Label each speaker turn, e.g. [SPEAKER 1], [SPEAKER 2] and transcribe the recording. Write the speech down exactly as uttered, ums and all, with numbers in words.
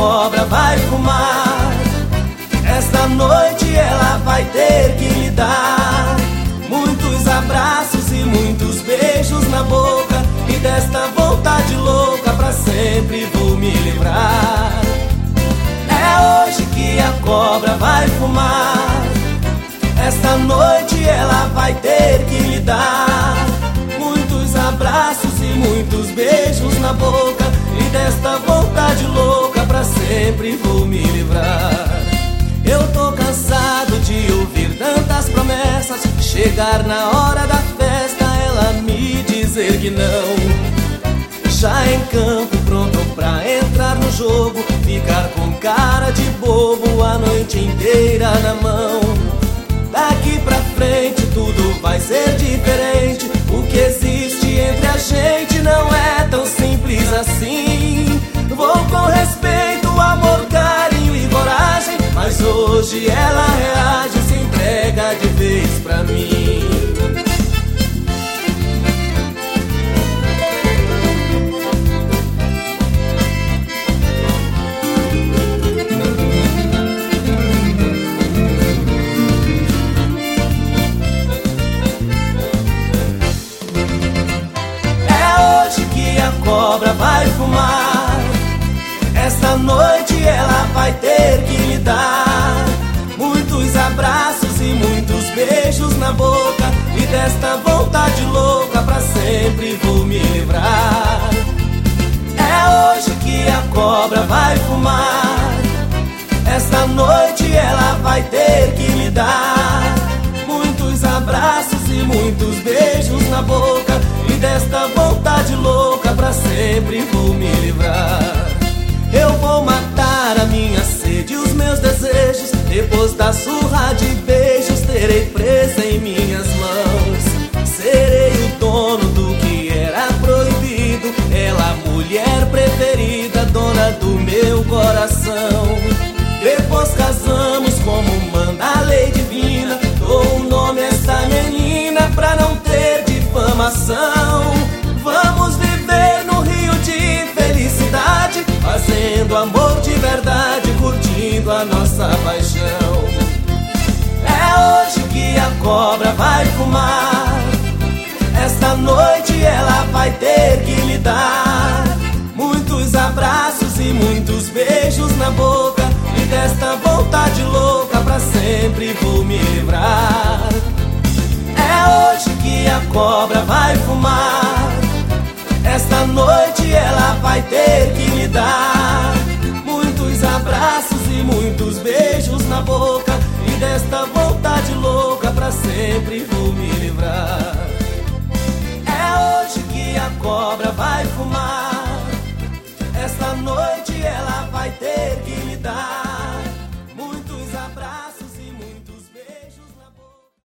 [SPEAKER 1] cobra vai fumar. Esta noite ela vai ter que me dar muitos abraços e muitos beijos na boca, e desta vontade louca pra sempre vou me livrar. É hoje que a cobra vai fumar. Esta noite ela vai ter que me dar muitos abraços e muitos beijos na boca, e desta vontade louca pra sempre vou me livrar. Eu tô cansado de ouvir tantas promessas, chegar na hora da festa ela me dizer que não. Já em campo, pronto pra entrar no jogo, ficar com cara de bobo a noite inteira na mão. Daqui pra frente tudo vai ser diferente. O que existe entre a gente não é tão simples assim. Vou com respeito, amor, carinho e coragem, mas hoje ela reage, se entrega de vez pra mim. É hoje que a cobra vai fumar. Esta noite ela vai ter que me dar muitos abraços e muitos beijos na boca, e desta vontade louca pra sempre vou me livrar. É hoje que a cobra vai fumar. Esta noite ela vai ter que me dar muitos abraços e muitos beijos na boca, e desta vontade louca pra sempre vou me livrar. Eu vou matar a minha sede e os meus desejos, depois da surra de beijos terei presa em minhas mãos. Serei o dono do que era proibido, ela a mulher preferida, dona do meu coração. Depois casamos como manda a lei divina, dou um nome a esta menina pra não ter difamação. Vamos viver no rio de felicidade, fazendo amor de verdade, curtindo a nossa paixão. É hoje que a cobra vai fumar. Esta noite ela vai ter que me dar muitos abraços e muitos beijos na boca, e desta vontade louca pra sempre vou me livrar. É hoje que a cobra vai fumar. Esta noite ela vai ter que me dar muitos abraços e muitos beijos na boca, e desta vontade louca pra sempre vou